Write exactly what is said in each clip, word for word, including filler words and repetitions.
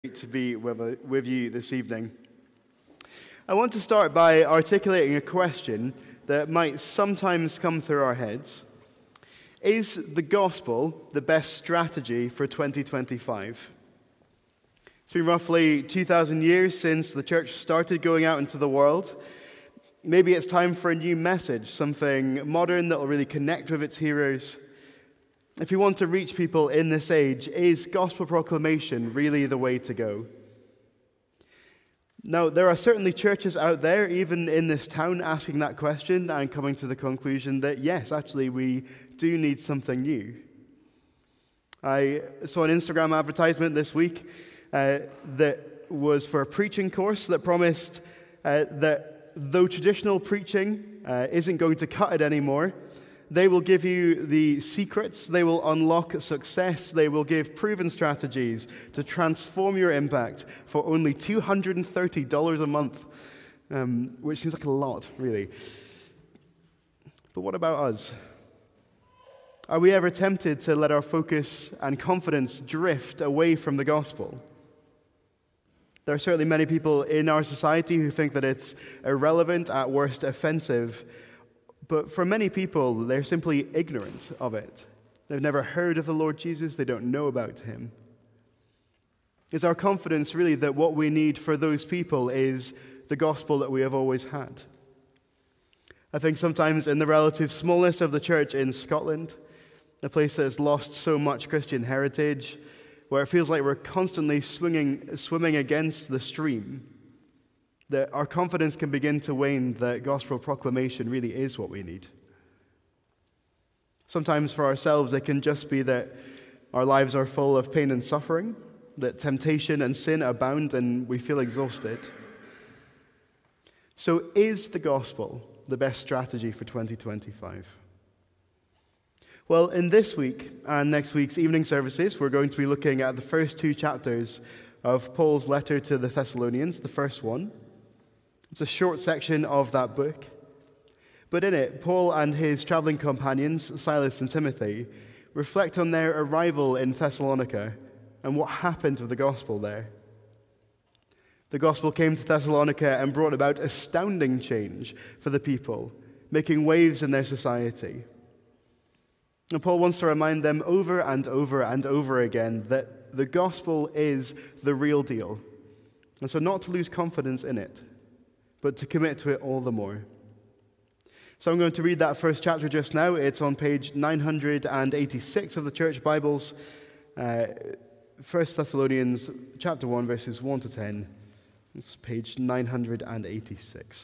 Great to be with, with you this evening. I want to start by articulating a question that might sometimes come through our heads. Is the gospel the best strategy for twenty twenty-five? It's been roughly two thousand years since the church started going out into the world. Maybe it's time for a new message, something modern that will really connect with its hearers. If you want to reach people in this age, is gospel proclamation really the way to go? Now, there are certainly churches out there, even in this town, asking that question and coming to the conclusion that, yes, actually, we do need something new. I saw an Instagram advertisement this week uh, that was for a preaching course that promised uh, that though traditional preaching uh, isn't going to cut it anymore, they will give you the secrets, they will unlock success, they will give proven strategies to transform your impact for only two hundred thirty dollars a month, um, which seems like a lot, really. But what about us? Are we ever tempted to let our focus and confidence drift away from the gospel? There are certainly many people in our society who think that it's irrelevant, at worst offensive. But for many people, they're simply ignorant of it. They've never heard of the Lord Jesus. They don't know about him. Is our confidence really that what we need for those people is the gospel that we have always had? I think sometimes in the relative smallness of the church in Scotland, a place that has lost so much Christian heritage, where it feels like we're constantly swinging, swimming against the stream, that our confidence can begin to wane that gospel proclamation really is what we need. Sometimes for ourselves, it can just be that our lives are full of pain and suffering, that temptation and sin abound, and we feel exhausted. So is the gospel the best strategy for twenty twenty-five? Well, in this week and next week's evening services, we're going to be looking at the first two chapters of Paul's letter to the Thessalonians, the first one. It's a short section of that book. But in it, Paul and his traveling companions, Silas and Timothy, reflect on their arrival in Thessalonica and what happened to the gospel there. The gospel came to Thessalonica and brought about astounding change for the people, making waves in their society. And Paul wants to remind them over and over and over again that the gospel is the real deal. And so not to lose confidence in it, but to commit to it all the more. So I'm going to read that first chapter just now. It's on page nine hundred eighty-six of the Church Bibles, uh, First Thessalonians chapter one, verses one to ten. It's page nine hundred eighty-six.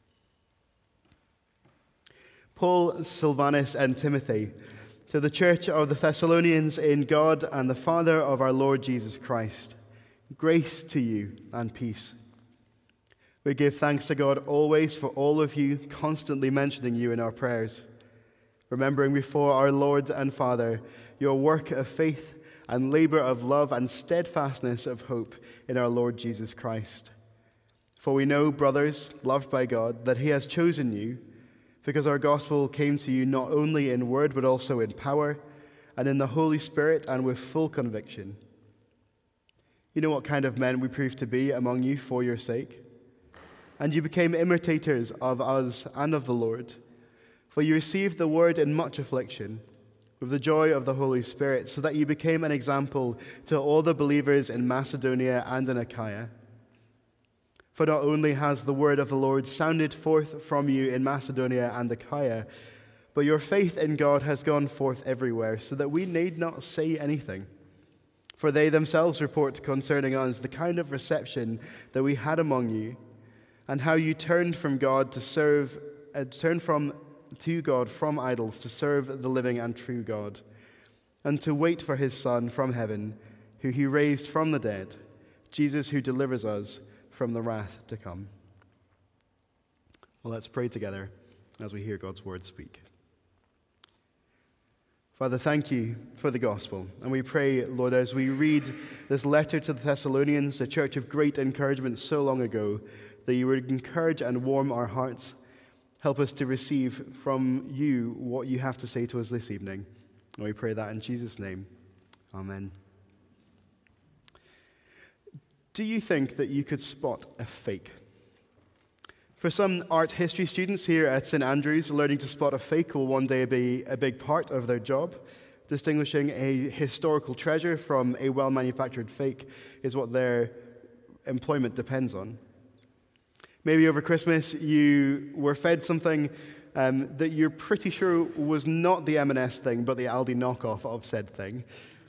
Paul, Silvanus, and Timothy, to the church of the Thessalonians in God and the Father of our Lord Jesus Christ, grace to you and peace. We give thanks to God always for all of you, constantly mentioning you in our prayers, remembering before our Lord and Father your work of faith and labor of love and steadfastness of hope in our Lord Jesus Christ. For we know, brothers, loved by God, that he has chosen you, because our gospel came to you not only in word but also in power and in the Holy Spirit and with full conviction. You know what kind of men we proved to be among you for your sake. And you became imitators of us and of the Lord, for you received the word in much affliction, with the joy of the Holy Spirit, so that you became an example to all the believers in Macedonia and in Achaia. For not only has the word of the Lord sounded forth from you in Macedonia and Achaia, but your faith in God has gone forth everywhere, so that we need not say anything. For they themselves report concerning us the kind of reception that we had among you, and how you turned from God to serve, uh, turned from to God from idols to serve the living and true God, and to wait for his Son from heaven, who he raised from the dead, Jesus who delivers us from the wrath to come. Well, let's pray together as we hear God's word speak. Father, thank you for the gospel. And we pray, Lord, as we read this letter to the Thessalonians, a church of great encouragement so long ago, that you would encourage and warm our hearts. Help us to receive from you what you have to say to us this evening. And we pray that in Jesus' name. Amen. Do you think that you could spot a fake? For some art history students here at Saint Andrews, learning to spot a fake will one day be a big part of their job. Distinguishing a historical treasure from a well-manufactured fake is what their employment depends on. Maybe over Christmas you were fed something um, that you're pretty sure was not the M and S thing, but the Aldi knockoff of said thing.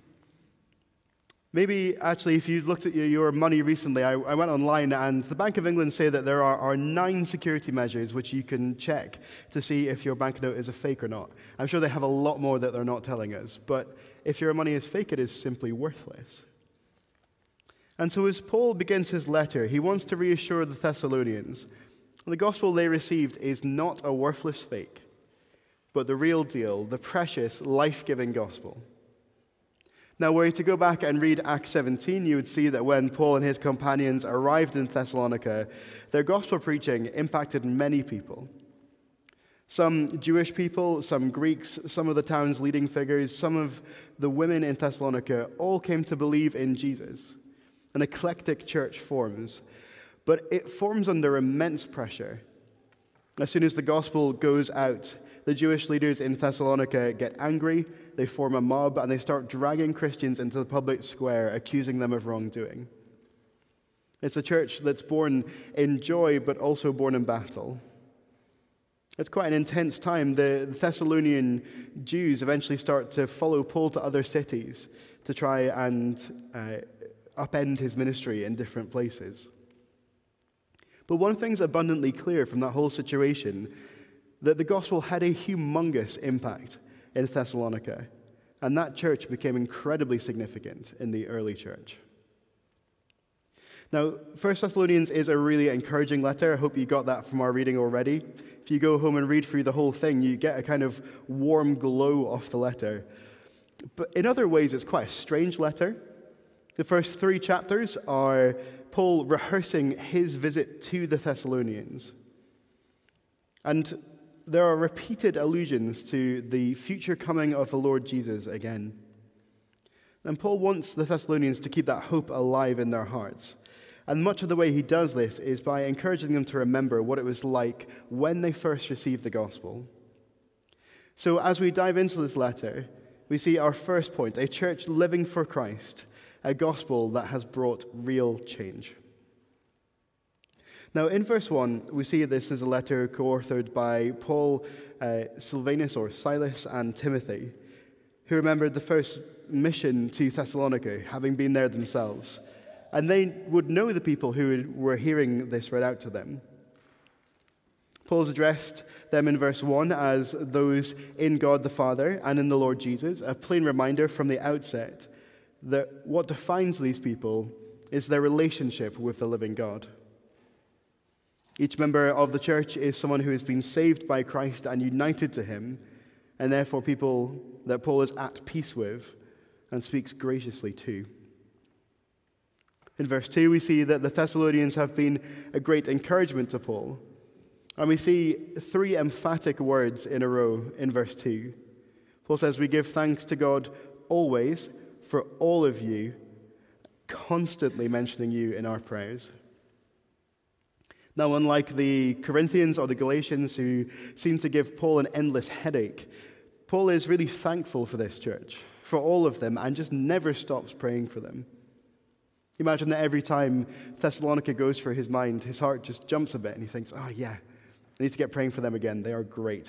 Maybe, actually, if you looked at your, your money recently, I, I went online, and the Bank of England say that there are, are nine security measures which you can check to see if your banknote is a fake or not. I'm sure they have a lot more that they're not telling us, but if your money is fake, it is simply worthless. And so as Paul begins his letter, he wants to reassure the Thessalonians the gospel they received is not a worthless fake, but the real deal, the precious, life-giving gospel. Now, were you to go back and read Acts seventeen, you would see that when Paul and his companions arrived in Thessalonica, their gospel preaching impacted many people. Some Jewish people, some Greeks, some of the town's leading figures, some of the women in Thessalonica all came to believe in Jesus. An eclectic church forms, but it forms under immense pressure. As soon as the gospel goes out, the Jewish leaders in Thessalonica get angry, they form a mob, and they start dragging Christians into the public square, accusing them of wrongdoing. It's a church that's born in joy, but also born in battle. It's quite an intense time. The Thessalonian Jews eventually start to follow Paul to other cities to try and uh, upend his ministry in different places. But one thing's abundantly clear from that whole situation, that the gospel had a humongous impact in Thessalonica, and that church became incredibly significant in the early church. Now, First Thessalonians is a really encouraging letter. I hope you got that from our reading already. If you go home and read through the whole thing, you get a kind of warm glow off the letter. But in other ways, it's quite a strange letter. The first three chapters are Paul rehearsing his visit to the Thessalonians. And there are repeated allusions to the future coming of the Lord Jesus again. And Paul wants the Thessalonians to keep that hope alive in their hearts. And much of the way he does this is by encouraging them to remember what it was like when they first received the gospel. So as we dive into this letter, we see our first point, a church living for Christ, a gospel that has brought real change. Now, in verse one, we see this is a letter co-authored by Paul, uh, Silvanus, or Silas, and Timothy, who remembered the first mission to Thessalonica, having been there themselves. And they would know the people who were hearing this read out to them. Paul's addressed them in verse one as those in God the Father and in the Lord Jesus, a plain reminder from the outset that what defines these people is their relationship with the living God. Each member of the church is someone who has been saved by Christ and united to him, and therefore people that Paul is at peace with and speaks graciously to. In verse two, we see that the Thessalonians have been a great encouragement to Paul. And we see three emphatic words in a row in verse two. Paul says, "We give thanks to God always for all of you," constantly mentioning you in our prayers. Now, unlike the Corinthians or the Galatians who seem to give Paul an endless headache, Paul is really thankful for this church, for all of them, and just never stops praying for them. Imagine that every time Thessalonica goes through his mind, his heart just jumps a bit and he thinks, oh yeah, I need to get praying for them again. They are great.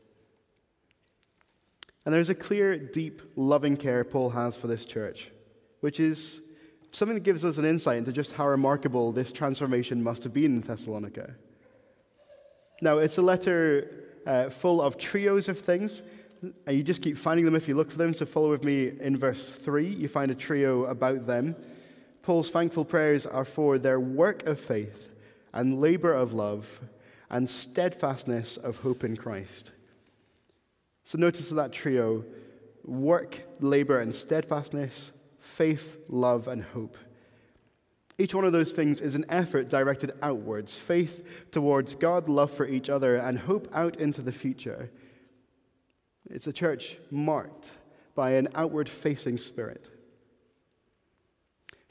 And there's a clear, deep, loving care Paul has for this church, which is something that gives us an insight into just how remarkable this transformation must have been in Thessalonica. Now, it's a letter uh, full of trios of things, and you just keep finding them if you look for them. So follow with me in verse three. You find a trio about them. Paul's thankful prayers are for their work of faith and labor of love and steadfastness of hope in Christ. So notice that trio: work, labor, and steadfastness, faith, love, and hope. Each one of those things is an effort directed outwards: faith towards God, love for each other, and hope out into the future. It's a church marked by an outward-facing spirit.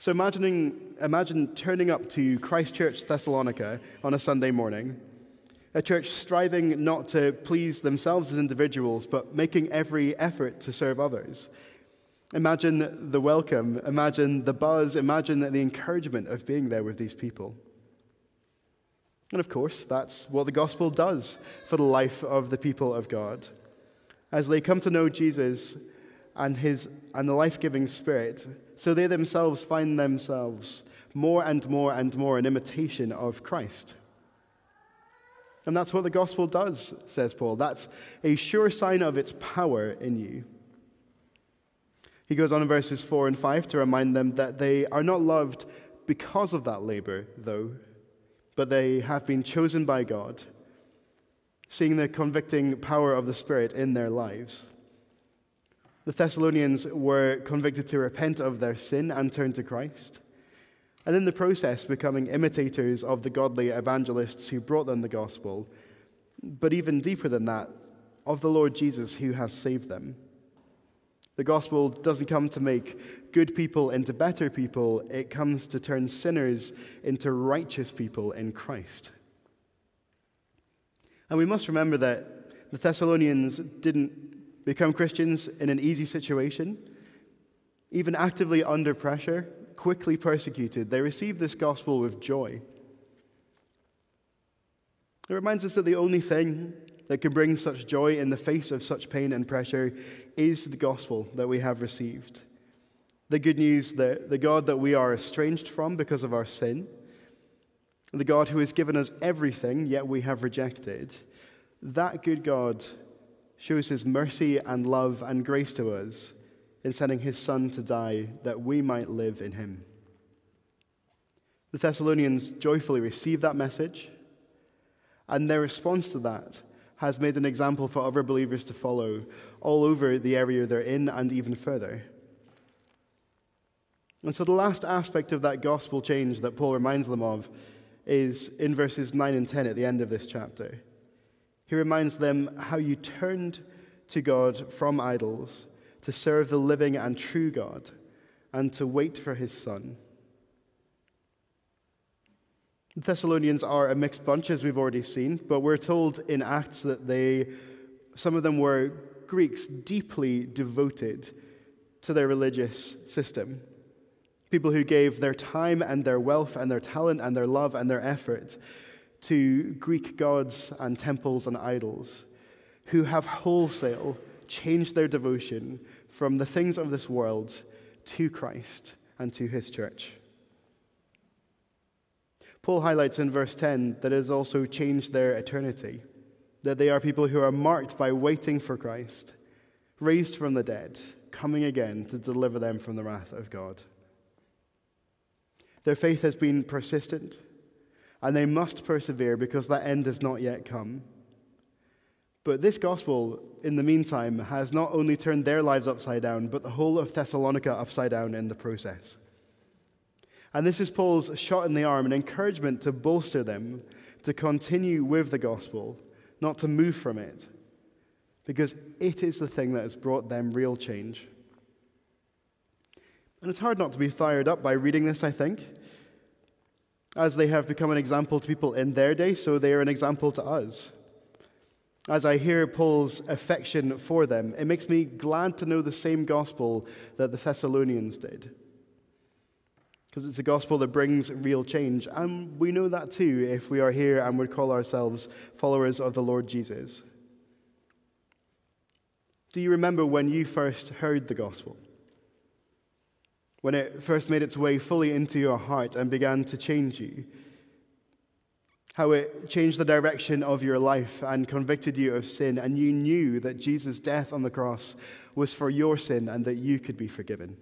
So imagining, imagine turning up to Christ Church Thessalonica on a Sunday morning, a church striving not to please themselves as individuals, but making every effort to serve others. Imagine the welcome, imagine the buzz, imagine the encouragement of being there with these people. And of course, that's what the gospel does for the life of the people of God. As they come to know Jesus and his and the life-giving Spirit, so they themselves find themselves more and more and more an imitation of Christ. And that's what the gospel does, says Paul. That's a sure sign of its power in you. He goes on in verses four and five to remind them that they are not loved because of that labor, though, but they have been chosen by God, seeing the convicting power of the Spirit in their lives. The Thessalonians were convicted to repent of their sin and turn to Christ, and in the process becoming imitators of the godly evangelists who brought them the gospel, but even deeper than that, of the Lord Jesus who has saved them. The gospel doesn't come to make good people into better people, it comes to turn sinners into righteous people in Christ. And we must remember that the Thessalonians didn't become Christians in an easy situation. Even actively under pressure, quickly persecuted, they received this gospel with joy. It reminds us that the only thing that can bring such joy in the face of such pain and pressure is the gospel that we have received. The good news that the God that we are estranged from because of our sin, the God who has given us everything, yet we have rejected, that good God shows his mercy and love and grace to us in sending his Son to die that we might live in him. The Thessalonians joyfully received that message, and their response to that has made an example for other believers to follow all over the area they're in and even further. And so the last aspect of that gospel change that Paul reminds them of is in verses nine and ten at the end of this chapter. He reminds them how you turned to God from idols to serve the living and true God and to wait for his Son. The Thessalonians are a mixed bunch, as we've already seen, but we're told in Acts that they, some of them were Greeks deeply devoted to their religious system. People who gave their time and their wealth and their talent and their love and their effort to Greek gods and temples and idols, who have wholesale changed their devotion from the things of this world to Christ and to his church. Paul highlights in verse ten that it has also changed their eternity, that they are people who are marked by waiting for Christ, raised from the dead, coming again to deliver them from the wrath of God. Their faith has been persistent, and they must persevere because that end has not yet come. But this gospel, in the meantime, has not only turned their lives upside down, but the whole of Thessalonica upside down in the process. And this is Paul's shot in the arm, an encouragement to bolster them, to continue with the gospel, not to move from it, because it is the thing that has brought them real change. And it's hard not to be fired up by reading this, I think. As they have become an example to people in their day, so they are an example to us. As I hear Paul's affection for them, it makes me glad to know the same gospel that the Thessalonians did. Because it's a gospel that brings real change. And we know that too if we are here and would call ourselves followers of the Lord Jesus. Do you remember when you first heard the gospel? When it first made its way fully into your heart and began to change you? How it changed the direction of your life and convicted you of sin, and you knew that Jesus' death on the cross was for your sin and that you could be forgiven.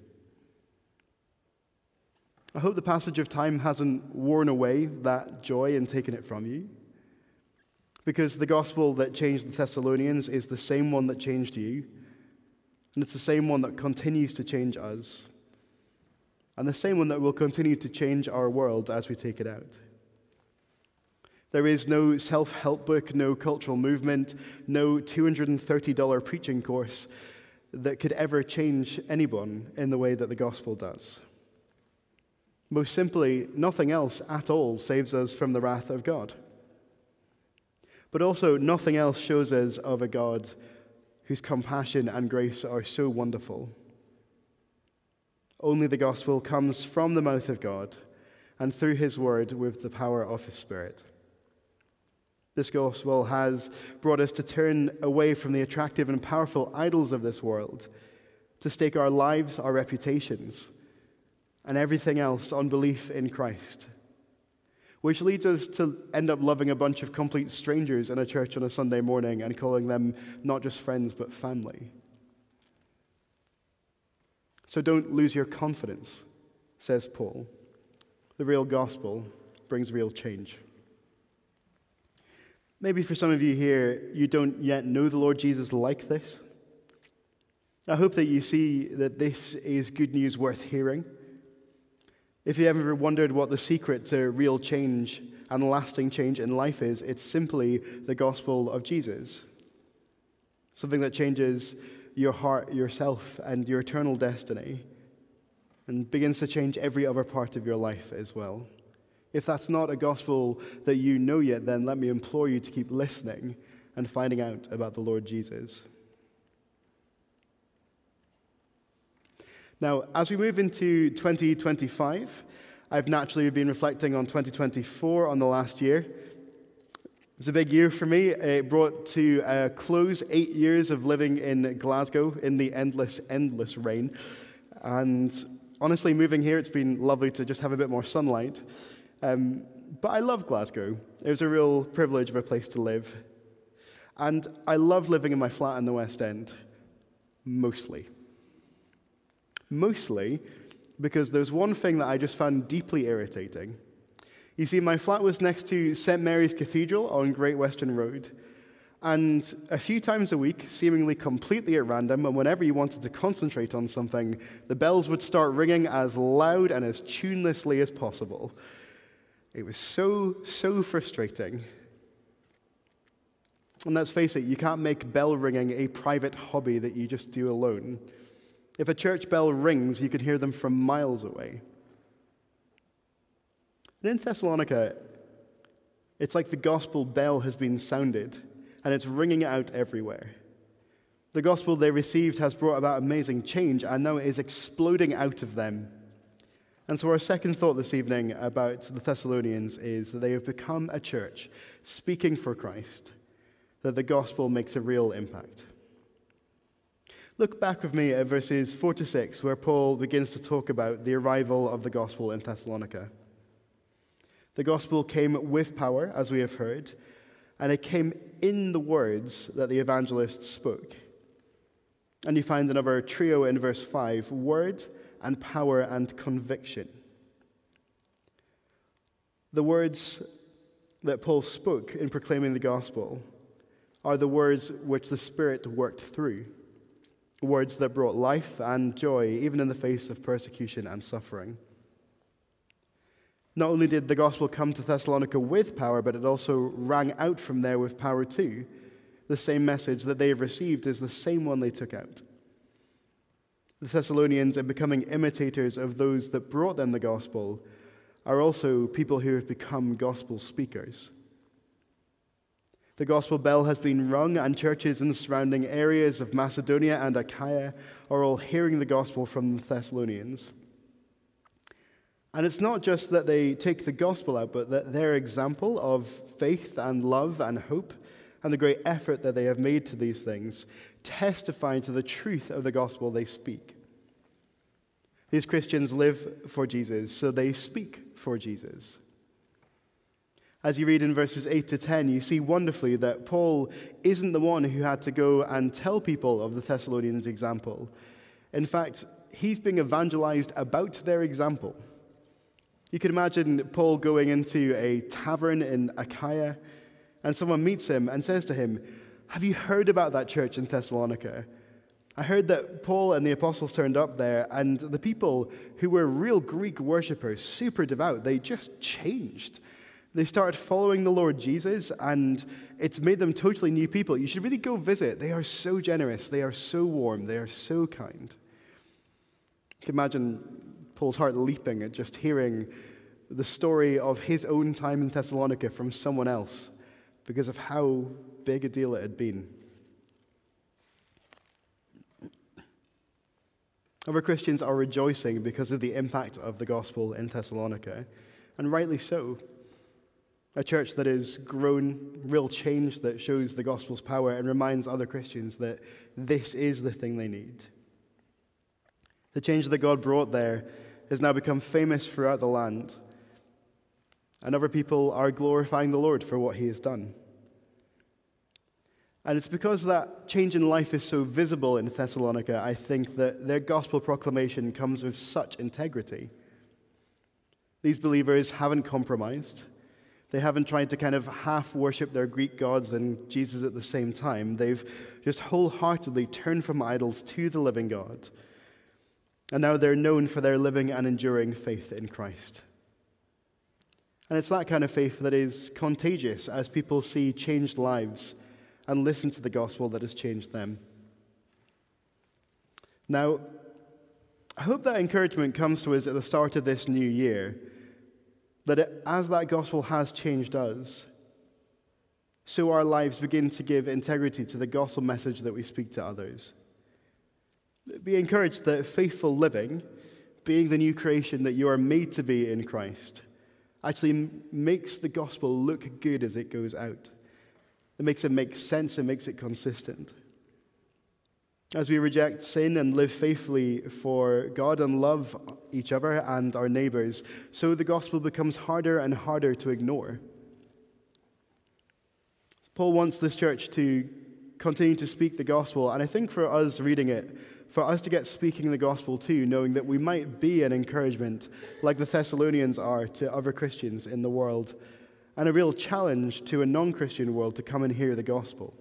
I hope the passage of time hasn't worn away that joy and taken it from you, because the gospel that changed the Thessalonians is the same one that changed you, and it's the same one that continues to change us, and the same one that will continue to change our world as we take it out. There is no self-help book, no cultural movement, no two hundred thirty dollars preaching course that could ever change anyone in the way that the gospel does. Most simply, nothing else at all saves us from the wrath of God. But also, nothing else shows us of a God whose compassion and grace are so wonderful. Only the gospel comes from the mouth of God and through his word with the power of his Spirit. This gospel has brought us to turn away from the attractive and powerful idols of this world, to stake our lives, our reputations, and everything else on belief in Christ, which leads us to end up loving a bunch of complete strangers in a church on a Sunday morning and calling them not just friends but family. So don't lose your confidence, says Paul. The real gospel brings real change. Maybe for some of you here, you don't yet know the Lord Jesus like this. I hope that you see that this is good news worth hearing. If you ever wondered what the secret to real change and lasting change in life is, it's simply the gospel of Jesus. Something that changes your heart, yourself, and your eternal destiny, and begins to change every other part of your life as well. If that's not a gospel that you know yet, then let me implore you to keep listening and finding out about the Lord Jesus. Now, as we move into twenty twenty-five, I've naturally been reflecting on twenty twenty-four, on the last year. It was a big year for me. It brought to a close eight years of living in Glasgow in the endless, endless rain. And honestly, moving here, it's been lovely to just have a bit more sunlight. Um, but I love Glasgow. It was a real privilege of a place to live. And I loved living in my flat in the West End, mostly. Mostly because there's one thing that I just found deeply irritating. You see, my flat was next to Saint Mary's Cathedral on Great Western Road. And a few times a week, seemingly completely at random, and whenever you wanted to concentrate on something, the bells would start ringing as loud and as tunelessly as possible. It was so, so frustrating. And let's face it, you can't make bell ringing a private hobby that you just do alone. If a church bell rings, you can hear them from miles away. And in Thessalonica, it's like the gospel bell has been sounded, and it's ringing out everywhere. The gospel they received has brought about amazing change, and now it is exploding out of them. And so our second thought this evening about the Thessalonians is that they have become a church speaking for Christ, that the gospel makes a real impact. Look back with me at verses four to six, where Paul begins to talk about the arrival of the gospel in Thessalonica. The gospel came with power, as we have heard, and it came in the words that the evangelists spoke. And you find another trio in verse five, word and power and conviction. The words that Paul spoke in proclaiming the gospel are the words which the Spirit worked through, words that brought life and joy even in the face of persecution and suffering. Not only did the gospel come to Thessalonica with power, but it also rang out from there with power too. The same message that they have received is the same one they took out. The Thessalonians, in becoming imitators of those that brought them the gospel, are also people who have become gospel speakers. The gospel bell has been rung, and churches in the surrounding areas of Macedonia and Achaia are all hearing the gospel from the Thessalonians. And it's not just that they take the gospel out, but that their example of faith and love and hope and the great effort that they have made to these things testifying to the truth of the gospel they speak. These Christians live for Jesus, so they speak for Jesus. As you read in verses eight to ten, you see wonderfully that Paul isn't the one who had to go and tell people of the Thessalonians' example. In fact, he's being evangelized about their example. You can imagine Paul going into a tavern in Achaia, and someone meets him and says to him, "Have you heard about that church in Thessalonica? I heard that Paul and the apostles turned up there, and the people who were real Greek worshippers, super devout, they just changed. They started following the Lord Jesus, and it's made them totally new people. You should really go visit. They are so generous. They are so warm. They are so kind." You can imagine Paul's heart leaping at just hearing the story of his own time in Thessalonica from someone else because of how big a deal it had been. Other Christians are rejoicing because of the impact of the gospel in Thessalonica, and rightly so. A church that has grown, real change that shows the gospel's power and reminds other Christians that this is the thing they need. The change that God brought there has now become famous throughout the land, and other people are glorifying the Lord for what he has done. And it's because that change in life is so visible in Thessalonica, I think, that their gospel proclamation comes with such integrity. These believers haven't compromised. They haven't tried to kind of half worship their Greek gods and Jesus at the same time. They've just wholeheartedly turned from idols to the living God. And now they're known for their living and enduring faith in Christ. And it's that kind of faith that is contagious as people see changed lives and listen to the gospel that has changed them. Now, I hope that encouragement comes to us at the start of this new year, that it, as that gospel has changed us, so our lives begin to give integrity to the gospel message that we speak to others. Be encouraged that faithful living, being the new creation that you are made to be in Christ, actually makes the gospel look good as it goes out. It makes it make sense, it makes it consistent. As we reject sin and live faithfully for God and love each other and our neighbors, so the gospel becomes harder and harder to ignore. Paul wants this church to continue to speak the gospel, and I think for us reading it, for us to get speaking the gospel too, knowing that we might be an encouragement, like the Thessalonians are to other Christians in the world, and a real challenge to a non-Christian world to come and hear the gospel.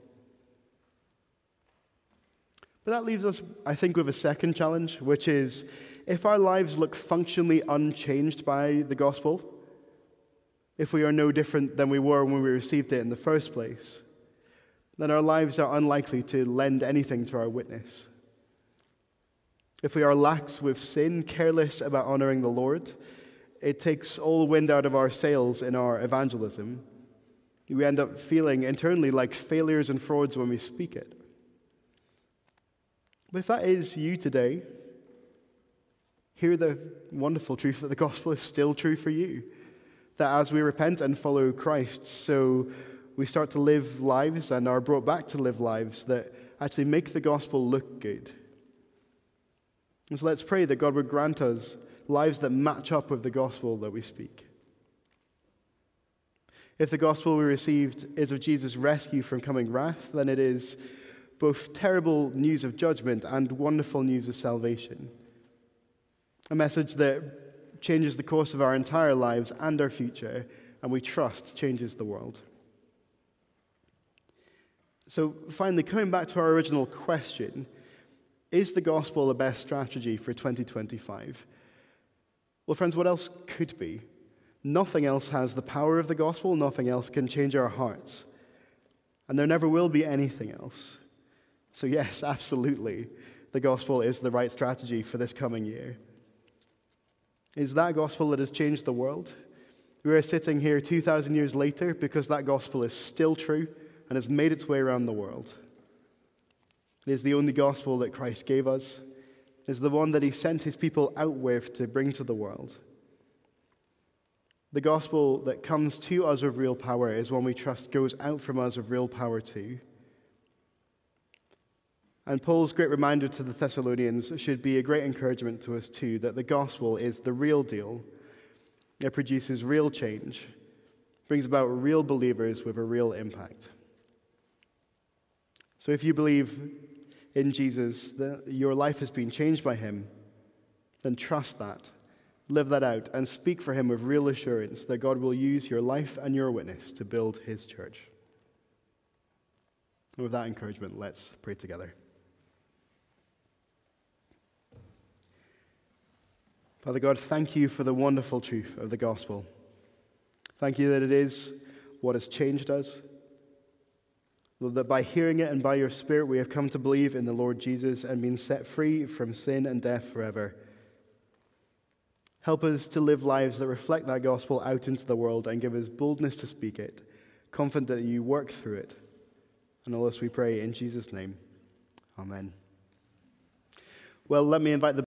But that leaves us, I think, with a second challenge, which is if our lives look functionally unchanged by the gospel, if we are no different than we were when we received it in the first place, then our lives are unlikely to lend anything to our witness. If we are lax with sin, careless about honoring the Lord, it takes all the wind out of our sails in our evangelism. We end up feeling internally like failures and frauds when we speak it. But if that is you today, hear the wonderful truth that the gospel is still true for you. That as we repent and follow Christ, so we start to live lives and are brought back to live lives that actually make the gospel look good. And so let's pray that God would grant us lives that match up with the gospel that we speak. If the gospel we received is of Jesus' rescue from coming wrath, then it is both terrible news of judgment and wonderful news of salvation. A message that changes the course of our entire lives and our future, and we trust changes the world. So finally, coming back to our original question, is the gospel the best strategy for twenty twenty-five? Well, friends, what else could be? Nothing else has the power of the gospel. Nothing else can change our hearts. And there never will be anything else. So yes, absolutely, the gospel is the right strategy for this coming year. Is that gospel that has changed the world? We are sitting here two thousand years later because that gospel is still true and has made its way around the world. It is the only gospel that Christ gave us. It is the one that he sent his people out with to bring to the world. The gospel that comes to us with real power is one we trust goes out from us with real power too. And Paul's great reminder to the Thessalonians should be a great encouragement to us too, that the gospel is the real deal. It produces real change, brings about real believers with a real impact. So if you believe in Jesus, that your life has been changed by him, then trust that, live that out, and speak for him with real assurance that God will use your life and your witness to build his church. And with that encouragement, let's pray together. Father God, thank you for the wonderful truth of the gospel. Thank you that it is what has changed us. Lord, that by hearing it and by your Spirit we have come to believe in the Lord Jesus and been set free from sin and death forever. Help us to live lives that reflect that gospel out into the world and give us boldness to speak it, confident that you work through it. And all this we pray in Jesus' name. Amen. Well, let me invite the